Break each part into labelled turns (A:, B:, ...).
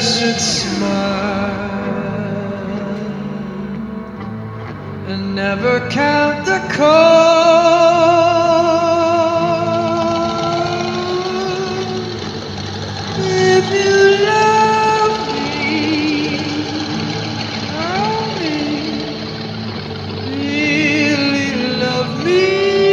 A: should smile and never count the cost. If you love me, really love me,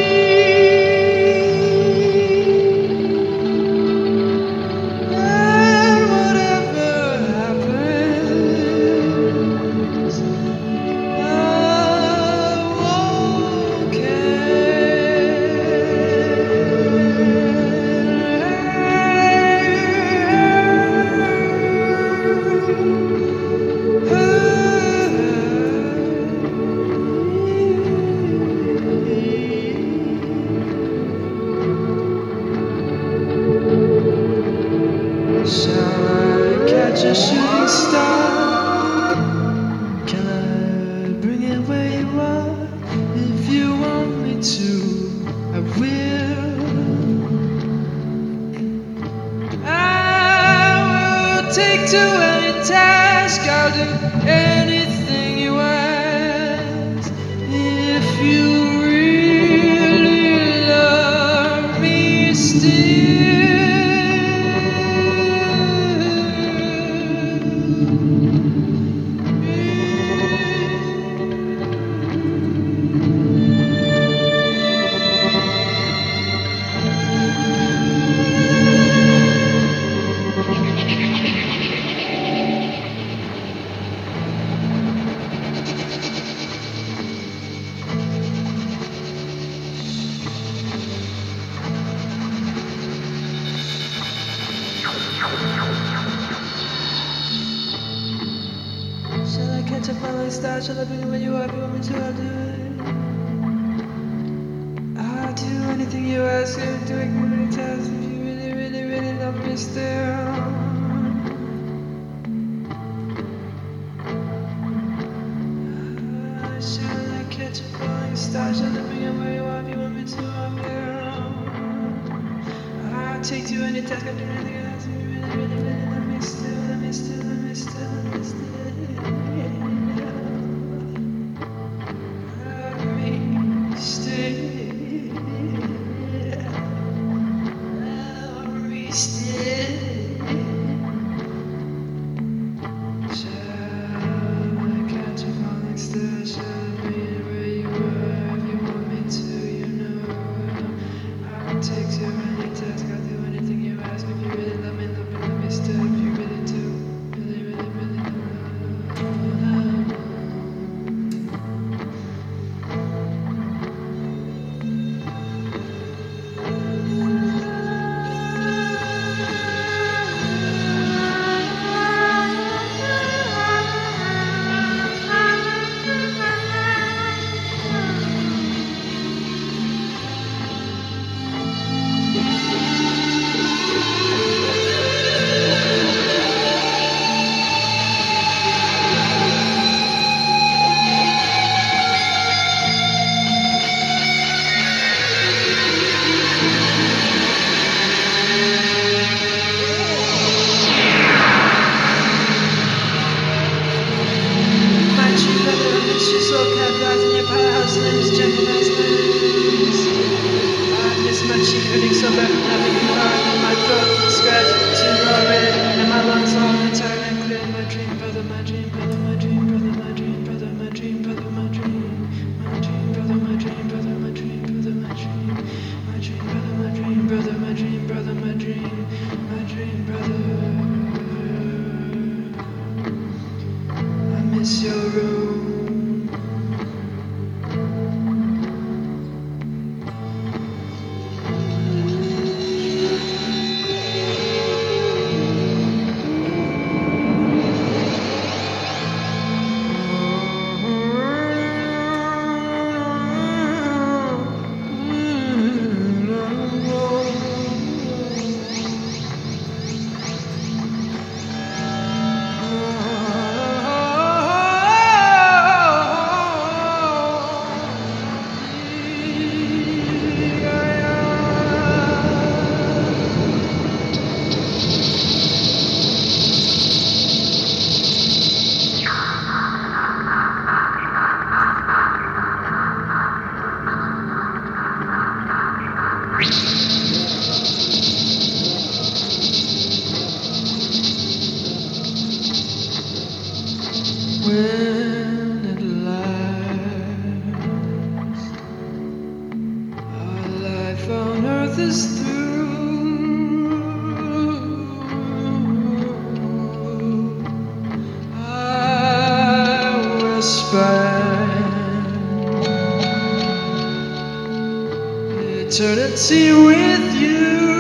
A: and whatever happens, I won't Shall I catch a shooting star? Can I bring it where you are? If you want me to, I will. I will take to any task. I'll do anything you ask. If you really love me still. Shall I catch a falling star? Shall I bring it where you are? If you want me to, I'll do it. I'll do anything you ask. I'll do any task. If you really, really, really love me still. Shall I catch a falling star? Shall I bring it where you are? If you want me to, I will. I'll take to any task. I'll do anything you ask. If you really, really, really love me still. Love me still. Love me still. Love me still. Take to any task, I'll do anything you ask. If you really love me still. If you really do, really, really, really love me. Miss your room. eternity with you.